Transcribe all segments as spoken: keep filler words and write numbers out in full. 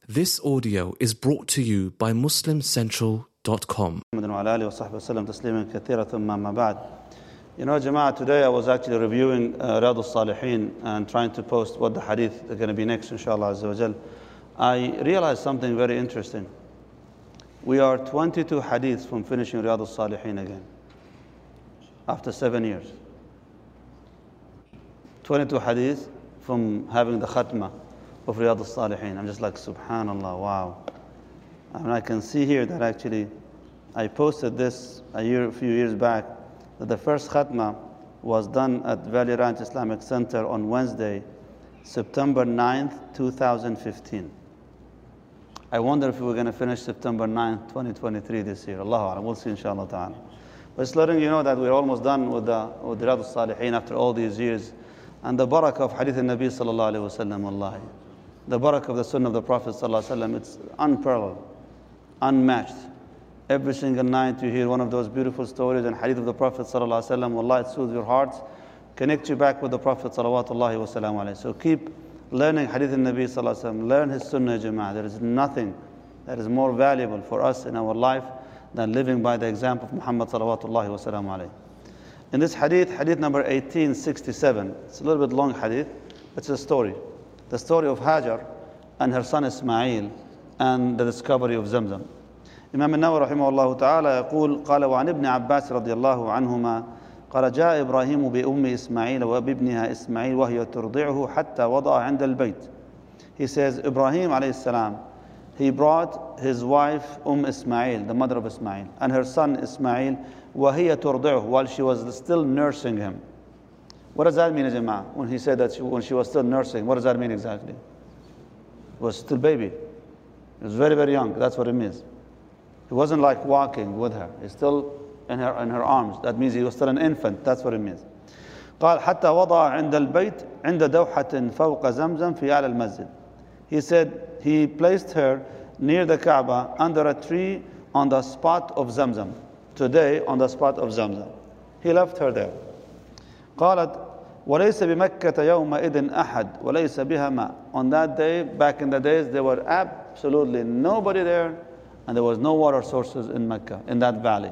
This audio is brought to you by muslim central dot com. You know, Jama'ah, today I was actually reviewing uh, Riyadh al-Salihin and trying to post what the hadith are going to be next, inshallah Azza wa Jal. I realized something very interesting. We are twenty-two hadiths from finishing Riyadh al-Salihin again, after seven years. twenty-two hadiths from having the khatma of Riyadh al-Salihin. I'm just like, subhanallah, wow. I mean, I can see here that actually I posted this a year, a few years back, that the first khatma was done at Valley Ranch Islamic Center on Wednesday, September ninth, two thousand fifteen. I wonder if we were going to finish September ninth, twenty twenty-three this year. Allahu A'lam. We'll see, inshallah ta'ala. But it's letting you know that we're almost done with the with Riyadh al-Salihin after all these years. And the barakah of Hadith al-Nabi sallallahu alayhi wa sallam, wallahi. The barakah of the Sunnah of the Prophet sallallahu alayhi wa sallam, it's unparalleled, unmatched. Every single night you hear one of those beautiful stories and Hadith of the Prophet sallallahu alayhi wa sallam, wallahi, it soothes your hearts, connect you back with the Prophet sallallahu wa sallam alayhi. So keep learning Hadith al-Nabi sallallahu alayhi wa sallam, learn his Sunnah, Jama'ah. There is nothing that is more valuable for us in our life than living by the example of Muhammad sallallahu wa sallam alayhi. In this hadith, hadith number eighteen sixty-seven, it's a little bit long hadith, it's a story. The story of Hajar and her son Ismail and the discovery of Zamzam. Imam al-Nawawi رحمه الله تعالى يقول قال وعن ابن عباس رضي الله عنهما قال جاء إبراهيم بأم إسماعيل وبابنها إسماعيل وهي ترضعه حتى وضع عند البيت. He says Ibrahim alayhi salam, he brought his wife Umm Ismail, the mother of Ismail, and her son Ismail, وهي ترضعه, while she was still nursing him. What does that mean, Jama'ah? When he said that she, when she was still nursing, what does that mean exactly? It was still baby. It was very, very young. That's what it means. He wasn't like walking with her. He's still in her in her arms. That means he was still an infant. That's what it means. قال حتى وضع عند البيت عند دوحة فوق زمزم في أعلى المسجد. He said he placed her near the Kaaba under a tree on the spot of Zamzam. Today on the spot of Zamzam. He left her there. قالت وليس بمكة يومئذ أحد وليس بها ماء. On that day, back in the days, there were absolutely nobody there, and there was no water sources in Mecca, in that valley.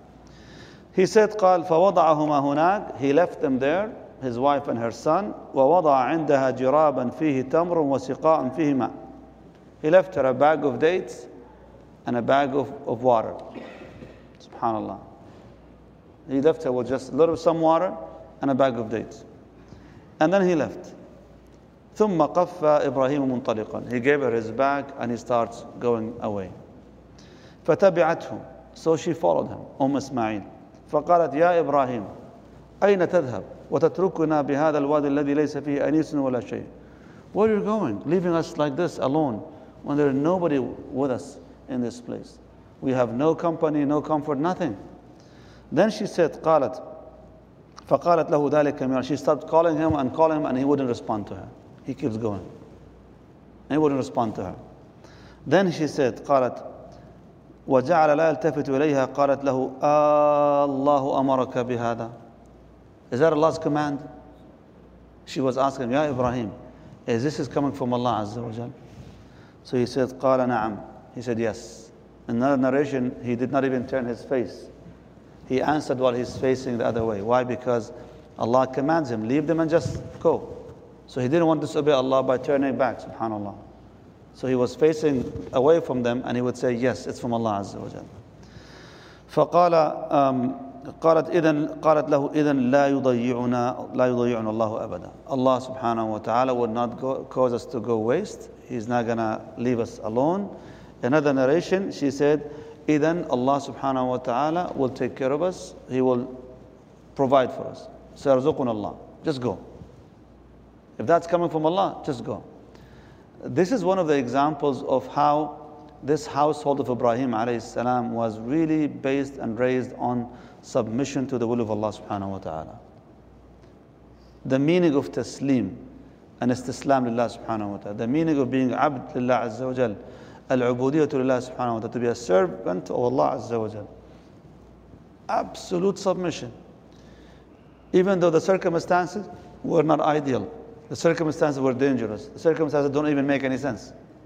He said, قال فوضعهما هناك. He left them there, his wife and her son. ووضع عندها جرابا فيه تمر وسقاء فيه ماء. He left her a bag of dates and a bag of, of water. Subhanallah. He left her with just a little some water and a bag of dates. And then he left. ثم قف إبراهيم منطلقا. He gave her his bag and he starts going away. فتبعته. So she followed him, أم إسماعيل. فقالت يا إبراهيم أين تذهب وتتركنا بهذا الوادي الذي ليس فيه أنيس ولا شيء. Where are you going? Leaving us like this alone when there is nobody with us in this place. We have no company, no comfort, nothing. Then she said قالت فقالت له ذلك مرارا. She started calling him and calling him and he wouldn't respond to her. He keeps going. He wouldn't respond to her. Then she said قالت وجعل لا يلتفت إليها قالت له الله أمرك بهذا. Is that Allah's command? She was asking, Ya Ibrahim, is this is coming from Allah Azza wa Jal? So he said قال نعم. He said yes. In another narration, he did not even turn his face. He answered while he's facing the other way. Why? Because Allah commands him, leave them and just go. So he didn't want to disobey Allah by turning back, subhanAllah. So he was facing away from them and he would say, yes, it's from Allah Azza wa Jalla. فقال قالت إذن قالت له إذن لا يضيعنا لا يضيعنا الله أبدا. Allah subhanahu wa ta'ala would not go, cause us to go waste. He's not going to leave us alone. Another narration, she said, إذن Allah subhanahu wa ta'ala will take care of us. He will provide for us. سيرزقنا Allah. Just go. If that's coming from Allah, just go. This is one of the examples of how this household of Ibrahim alayhi salam was really based and raised on submission to the will of Allah subhanahu wa ta'ala. The meaning of taslim and istislam lillah subhanahu wa ta'ala. The meaning of being abd lillah azza wa jal. Al-ubudiyatu lillah subhanahu wa ta'ala. To be a servant of Allah azza wa jal. Absolute submission. Even though the circumstances were not ideal. The circumstances were dangerous. The circumstances don't even make any sense.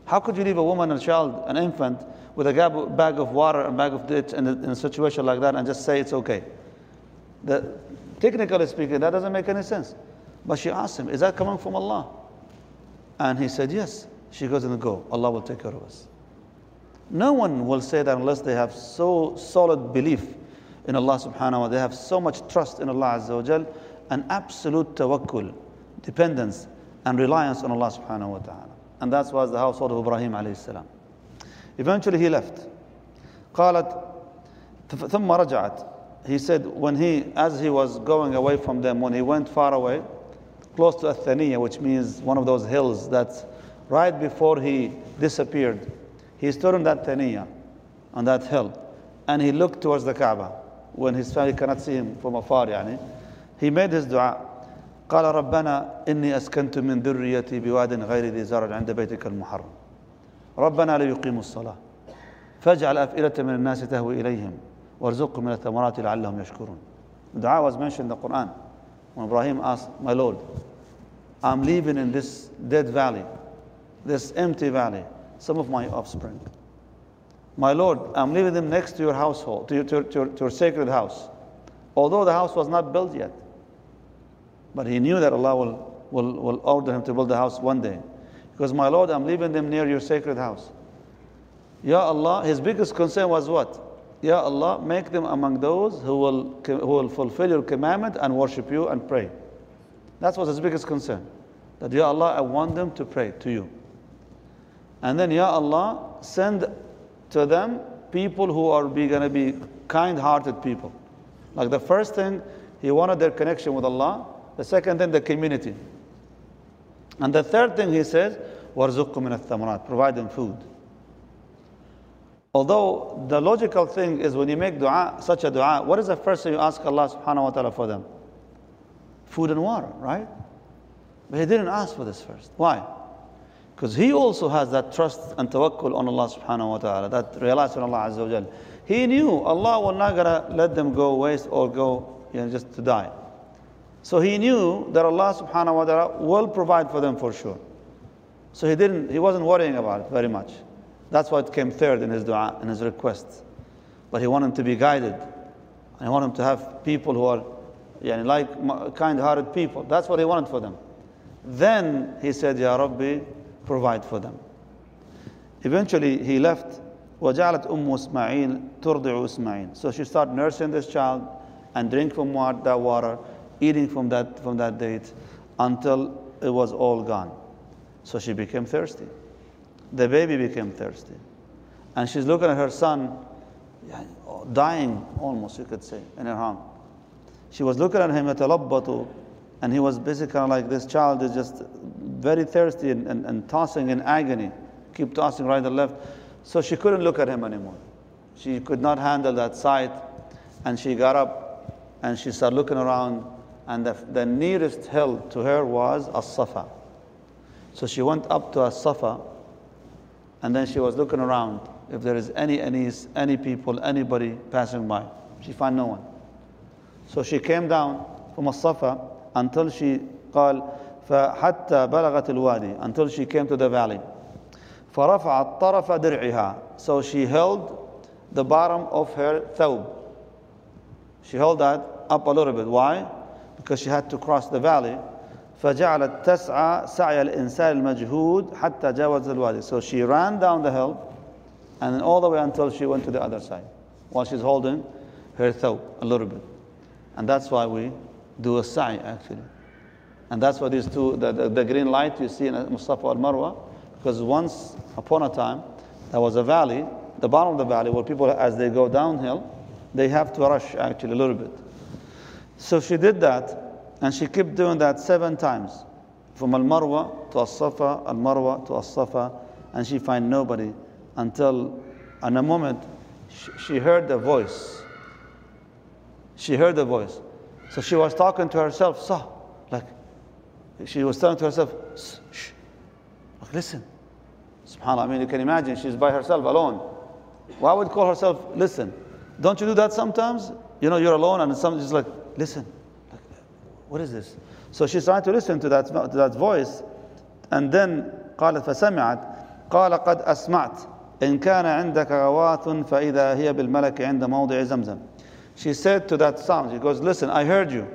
How could you leave a woman, a child, an infant, with a bag of water, a bag of dates in a, in a situation like that and just say it's okay? The, technically speaking, that doesn't make any sense. But she asked him, is that coming from Allah? And he said, yes. She goes, and go. Allah will take care of us. No one will say that unless they have so solid belief in Allah subhanahu wa ta'ala. They have so much trust in Allah azza wa jal, and absolute tawakkul, dependence and reliance on Allah subhanahu wa ta'ala. And that was the household of Ibrahim alayhi salam. Eventually he left. قالت ثم رجعت. He said when he, as he was going away from them, when he went far away, close to Athaniya, which means one of those hills that's right before he disappeared, he stood on that Thaniya, on that hill, and he looked towards the Kaaba when his family cannot see him from afar. Yani, he made his dua. قال ربنا إني أسكنت من ذريتي بواد غير ذي زرع عند بيتك المحرم ربنا ليقيموا الصلاة فاجعل أفئدة من الناس تهوي إليهم وارزقهم من الثمرات لعلهم يشكرون. The dua was mentioned in the Quran when Ibrahim asked, my Lord, I'm living in this dead valley, this empty valley, some of my offspring. My Lord, I'm leaving them next to your household, to your, to, to, to your sacred house, although the house was not built yet. But he knew that Allah will, will, will order him to build the house one day. Because, my Lord, I'm leaving them near your sacred house. Ya Allah, his biggest concern was what? Ya Allah, make them among those who will, who will fulfill your commandment and worship you and pray. That was his biggest concern. That, Ya Allah, I want them to pray to you. And then, Ya Allah, send to them people who are going to be kind-hearted people. Like the first thing, he wanted their connection with Allah. The second thing, the community. And the third thing he says, وَارْزُقْهُمْ مِنَ الثَّمَرَاتِ, provide them food. Although the logical thing is when you make dua, such a dua, what is the first thing you ask Allah subhanahu wa ta'ala for them? Food and water, right? But he didn't ask for this first. Why? Because he also has that trust and tawakkul on Allah subhanahu wa ta'ala, that reliance on Allah azza wa jal. He knew Allah will not gonna let them go waste or go, you know, just to die. So he knew that Allah subhanahu wa ta'ala will provide for them for sure. So he didn't, he wasn't worrying about it very much. That's why it came third in his dua, in his request. But he wanted to be guided. And he wanted to have people who are, yani, like kind-hearted people. That's what he wanted for them. Then he said, Ya Rabbi, provide for them. Eventually he left. وَجَعَلَتْ أُمُّ إِسْمَعِيلَ تُرْضِعُ إِسْمَعِيلَ. So she started nursing this child and drink from that water, eating from that, from that date, until it was all gone. So she became thirsty. The baby became thirsty. And she's looking at her son, dying almost, you could say, in her arm. She was looking at him, يَتَلَبَّطُ, and he was basically kind of like, this child is just very thirsty and, and, and tossing in agony, keep tossing right and left. So she couldn't look at him anymore. She could not handle that sight, and she got up and she started looking around, and the, the nearest hill to her was As-Safa. So she went up to As-Safa, and then she was looking around if there is any, any, any people, anybody passing by. She found no one. So she came down from As-Safa until she قال فحتى بلغت الوادي, until she came to the valley. فرفعت طرف درعها, so she held the bottom of her thawb. She held that up a little bit. Why? Because she had to cross the valley. فجعلت تسعى سعي الإنسان المجهود حتى جاوز الوادي. So she ran down the hill and then all the way until she went to the other side while she's holding her thawb a little bit. And that's why we do a sa'i actually. And that's why these two, the, the, the green light you see in Musafa al-Marwa, because once upon a time there was a valley, the bottom of the valley, where people, as they go downhill, they have to rush actually a little bit. So she did that, and she kept doing that seven times, from Al-Marwa to As-Safa, Al-Marwa to As-Safa, and she find nobody until, in a moment, she, she heard the voice. She heard the voice. So she was talking to herself, so, like, she was telling to herself, shh, like, listen. SubhanAllah, I mean, you can imagine, she's by herself, alone. Why would call herself, listen? Don't you do that sometimes? You know, you're alone and somebody's like, listen. Like, what is this? So she's trying to listen to that, to that voice. And then, قالت فسمعت قال قد أسمعت إن كان عندك غواث فإذا هي بالملك عند موضع زمزم. She said to that sound, she goes, listen, I heard you.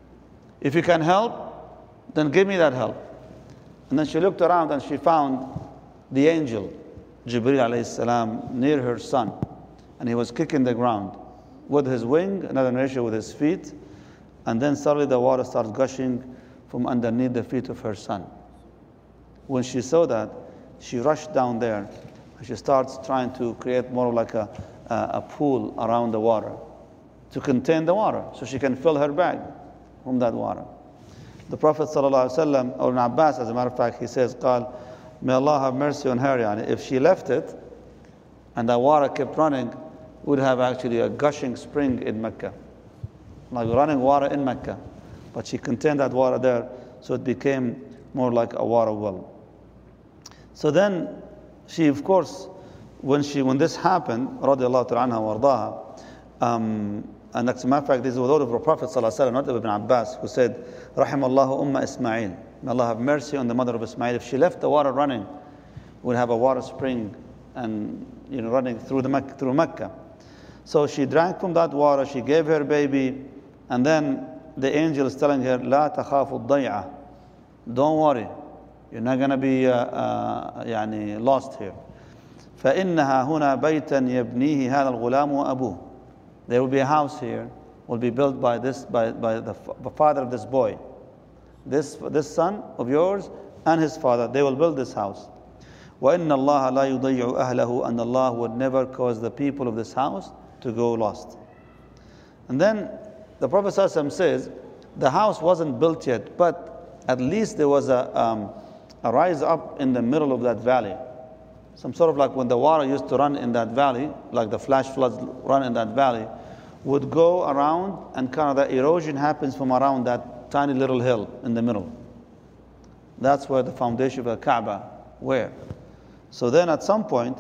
If you can help, then give me that help. And then she looked around and she found the angel, Jibreel alayhi salam, near her son. And he was kicking the ground with his wing, another narration with his feet. And then suddenly the water starts gushing from underneath the feet of her son. When she saw that, she rushed down there and she starts trying to create more like a, a, a pool around the water to contain the water so she can fill her bag from that water. The Prophet ﷺ, or Ibn Abbas, as a matter of fact, he says, قال, may Allah have mercy on her. Yani, if she left it and the water kept running, we would have actually a gushing spring in Mecca, like running water in Mecca. But she contained that water there, so it became more like a water well. So then she, of course, when she when this happened, radiallahu ta'ala anha wa ardaha, um, and as a matter of fact, this is the word of the Prophet ﷺ, not Ibn Abbas, who said, Rahimallahu Umma Ismail. May Allah have mercy on the mother of Ismail. If she left the water running, we'd have a water spring and you know running through the Mecca, through Mecca. So she drank from that water. She gave her baby, and then the angel is telling her, لا تخافوا الضيعة. Don't worry, you're not going to be uh, uh, يعني lost here. فإنها هنا بيتا يبنيه هذا الغلام وأبوه. There will be a house here, will be built by this by, by the, the father of this boy. This, this son of yours and his father, they will build this house. وَإِنَّ اللَّهَ لَا يُضَيِّعُ أَهْلَهُ, and Allah would never cause the people of this house to go lost. And then the Prophet ﷺ says, the house wasn't built yet, but at least there was a, um, a rise up in the middle of that valley. Some sort of like when the water used to run in that valley, like the flash floods run in that valley, would go around and kind of the erosion happens from around that tiny little hill in the middle. That's where the foundation of the Kaaba were. So then at some point,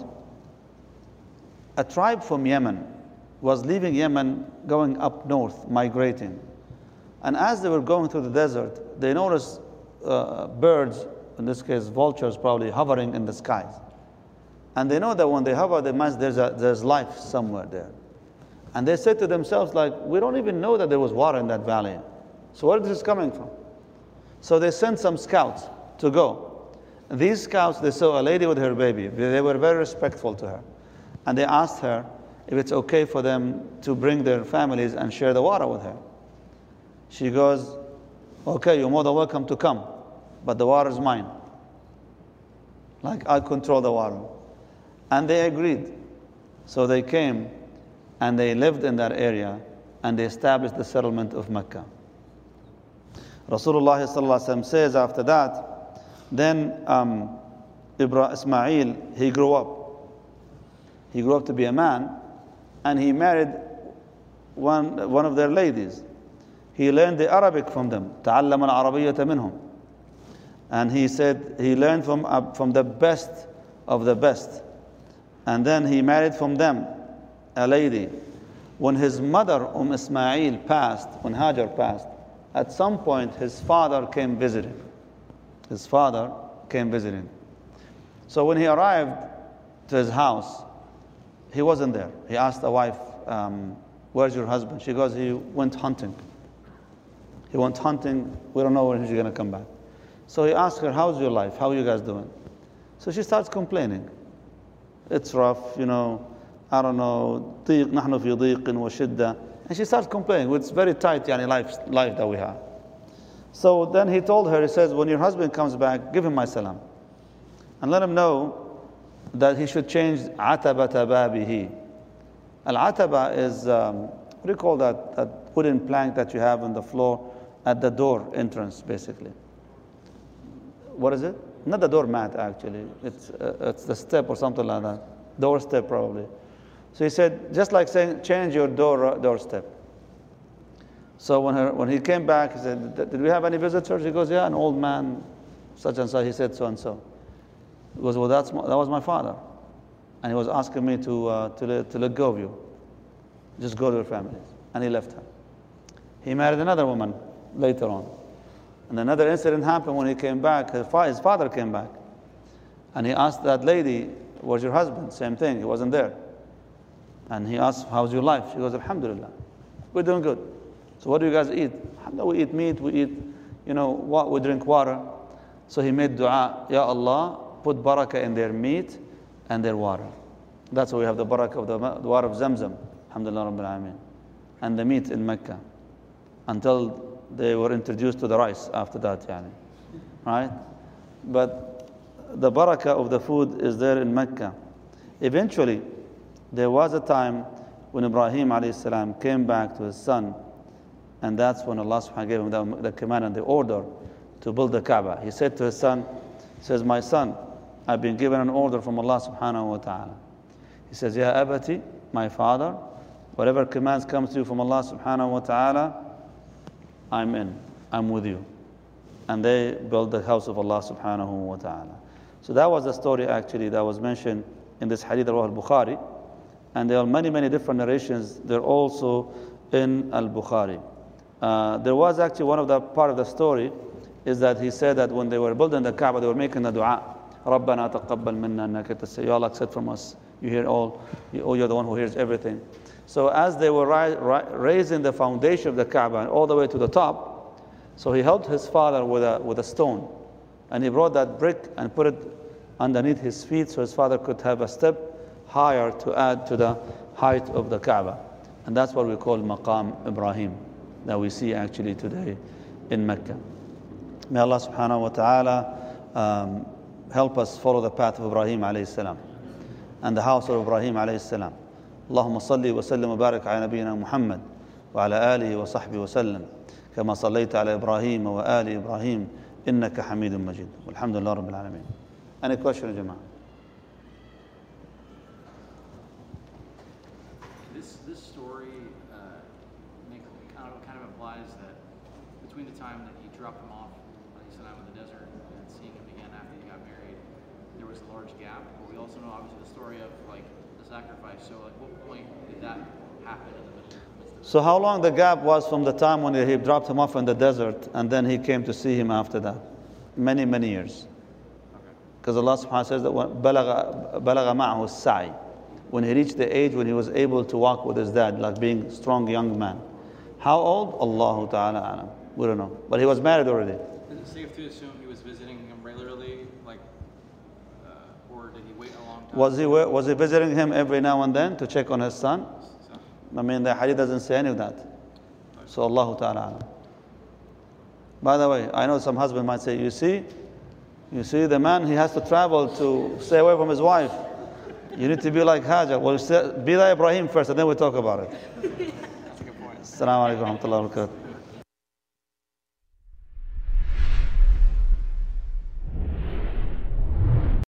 a tribe from Yemen was leaving Yemen, going up north, migrating. And as they were going through the desert, they noticed uh, birds, in this case vultures probably, hovering in the skies. And they know that when they hover, they must, there's, a, there's life somewhere there. And they said to themselves, like, we don't even know that there was water in that valley. So where is this coming from? So they sent some scouts to go. And these scouts, they saw a lady with her baby. They were very respectful to her. And they asked her if it's okay for them to bring their families and share the water with her. She goes, okay, you're more than welcome to come, but the water is mine. Like, I control the water. And they agreed. So they came and they lived in that area and they established the settlement of Mecca. Rasulullah sallallahu alaihi wasallam says after that, then um, Ibrahim, Ismail, he grew up. He grew up to be a man, and he married one, one of their ladies. He learned the Arabic from them. تعلم العربية منهم. And he said he learned from, uh, from the best of the best. And then he married from them a lady. When his mother, Umm Ismail, passed, when Hajar passed, at some point his father came visiting. His father came visiting. So when he arrived to his house, he wasn't there. He asked the wife, um, where's your husband? She goes, he went hunting. He went hunting. We don't know when he's going to come back. So he asked her, how's your life? How are you guys doing? So she starts complaining. It's rough, you know, I don't know, ضيق نحن في ضيق وشدة. And she starts complaining. It's very tight yani, life, life that we have. So then he told her, he says, when your husband comes back, give him my salam. And let him know that he should change عتبة بابه. Al-ataba is, um, what do you call that, that wooden plank that you have on the floor at the door entrance, basically. What is it? Not the doormat, actually. It's, uh, it's the step or something like that. Door step, probably. So he said, just like saying, change your door doorstep. So when, her, when he came back, he said, did we have any visitors? He goes, yeah, an old man, such and such. He said, so and so. He goes, well, that's my, that was my father. And he was asking me to, uh, to, let, to let go of you. Just go to your families. And he left her. He married another woman later on. And another incident happened when he came back. His father came back. And he asked that lady, where's your husband? Same thing, he wasn't there. And he asked, how's your life? She goes, alhamdulillah, we're doing good. So what do you guys eat? Alhamdulillah, we eat meat, we eat, you know, what, we drink water. So he made dua, Ya Allah, put barakah in their meat and their water. That's why we have the barakah of the, the water of Zamzam, alhamdulillah rabbil alameen, and the meat in Mecca, until they were introduced to the rice after that, yani. Right? But the barakah of the food is there in Mecca. Eventually, there was a time when Ibrahim alayhi salam came back to his son, and that's when Allah subhanahu wa ta'ala gave him the, the command and the order to build the Kaaba. He said to his son, he says, my son, I've been given an order from Allah subhanahu wa ta'ala. He says, Ya abati, my father, whatever commands comes to you from Allah subhanahu wa ta'ala, I'm in, I'm with you. And they built the house of Allah subhanahu wa ta'ala. So that was the story actually that was mentioned in this hadith of al-Bukhari. And there are many, many different narrations. They're also in al-Bukhari. Uh, there was actually one of the part of the story is that he said that when they were building the Kaaba, they were making the dua, رَبَّنَا تَقَبَّلْ مِنَّا إِنَّكَ أَنْتَ السَّمِيعُ الْعَلِيمُ. Ya Allah, accept from us. You hear all. Oh, you're the one who hears everything. So as they were ri- ri- raising the foundation of the Kaaba all the way to the top, so he helped his father with a, with a stone. And he brought that brick and put it underneath his feet so his father could have a step higher to add to the height of the Kaaba. And that's what we call Maqam Ibrahim, that we see actually today in Mecca. May Allah subhanahu wa ta'ala um, help us follow the path of Ibrahim alayhi salam and the house of Ibrahim alayhi salam. Allahumma salli wa sallim wa barik ala nabiyyina Muhammad wa ala alihi wa sahbihi wa sallam kama sallaita ala Ibrahim wa ali Ibrahim innaka hamidun majid. Walhamdulillah rabbil alameen. Any question, Jama'ah? This this story uh, make, kind of kind of implies that between the time that he dropped him off, alayhi salam, in the desert and seeing him again after he got married, there was a large gap. But we also know obviously the story of like the sacrifice. So at what point did that happen in the middle? So how long the gap was from the time when he dropped him off in the desert and then he came to see him after that? Many, many years. Because Allah subhanahu wa ta'ala says that بَلَغَ مَعَهُ السَّعِي, when he reached the age when he was able to walk with his dad, like being a strong young man. How old? Allahu ta'ala alam. We don't know. But he was married already. Is it safe to assume he was visiting him regularly, like, uh, or did he wait a long time? Was he, was he visiting him every now and then to check on his son? I mean, the hadith doesn't say any of that. So Allahu ta'ala alam. By the way, I know some husband might say, you see, you see the man, he has to travel to stay away from his wife. You need to be like Hajar. Well, be like Ibrahim first and then we'll talk about it. That's a good point. Assalamu alaikum wa rahmatullahi wa barakatuh.